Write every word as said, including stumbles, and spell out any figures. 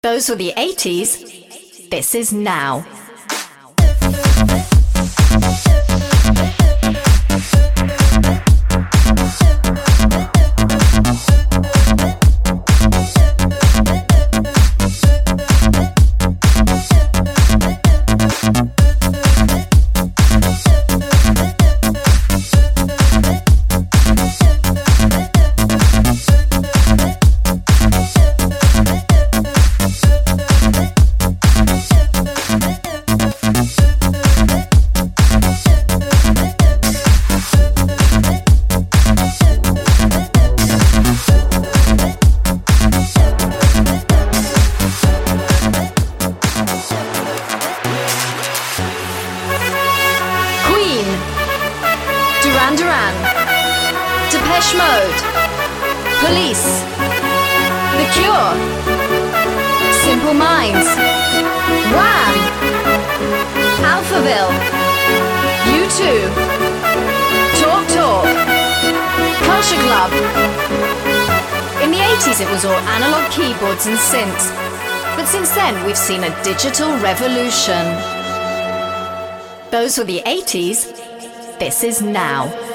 Those were the eighties. This is now. Duran Duran, Depeche Mode, Police, The Cure, Simple Minds, Wham, Alphaville, U two, Talk Talk, Culture Club. In the eighties it was all analog keyboards and synths, but since then we've seen a digital revolution. Those were the eighties. This is now.